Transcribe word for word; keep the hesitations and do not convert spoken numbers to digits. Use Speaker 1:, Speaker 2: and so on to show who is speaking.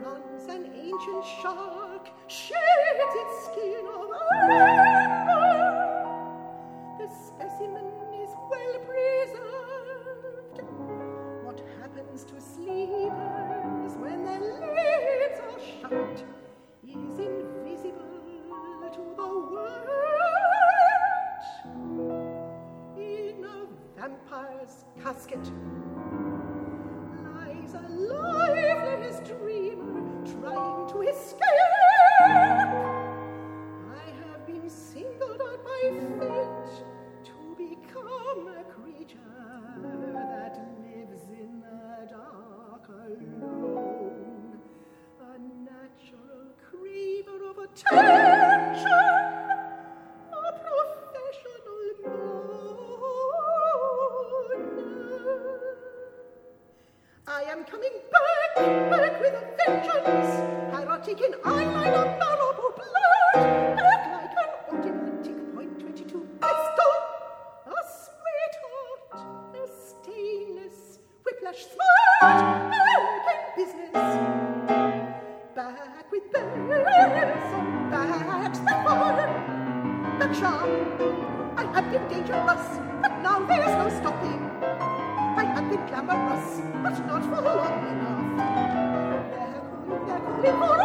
Speaker 1: runs an ancient shark, shades its skin of amber. The specimen is well preserved. What happens to sleepers when their lids are shut is invisible to the world. In a vampire's casket lies a lifeless dreamer trying to escape. I have been singled out by fate to become a creature that lives in the dark alone, a natural craver of attention, a professional mourner. I am coming back, back with a vengeance, erotic in eyeliner, marble blood, back like an automatic point twenty-two pistol, a sweetheart, a stainless whiplash smart, back in business, back with bells on backs that fire, back sharp. I have been dangerous, but now there's no stopping. I have been glamorous, but not for long enough. They're calling, they're calling for